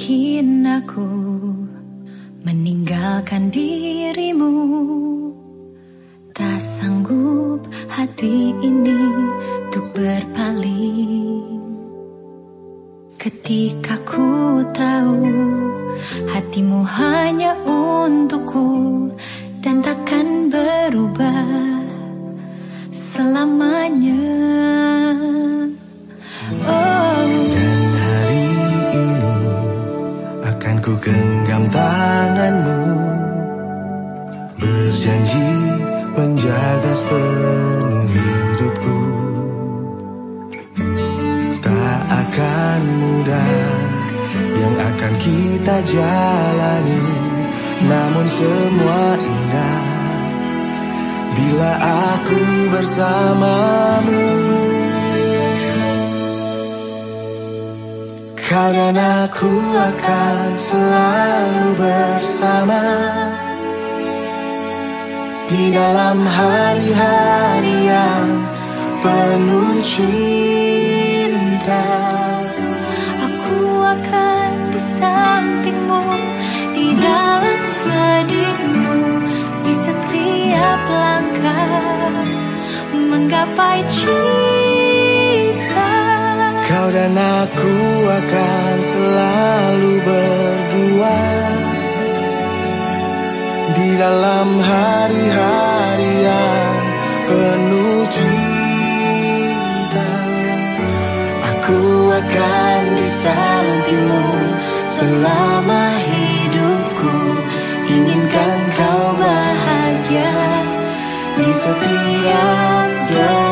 mungkin aku meninggalkan dirimu. Tak sanggup hati ini untuk berpaling. Ketika ku tahu hatimu hanya untukku dan takkan berubah selamanya. Dan hari ini akan ku genggam tanganmu, berjanji menjaga sepenuh hidupku. Tak akan mudah yang akan kita jalani, namun semua indah bila aku bersamamu. Kau dan aku akan selalu bersama di dalam hari-hari yang penuh cinta. Aku akan di sampingmu, di dalam sedihmu, di setiap langkah menggapai cinta. Kau dan aku akan selalu berdua di dalam hari-hari yang penuh cinta. Aku akan di sampingmu selama hidupku. Inginkan kau bahagia di setiap doa.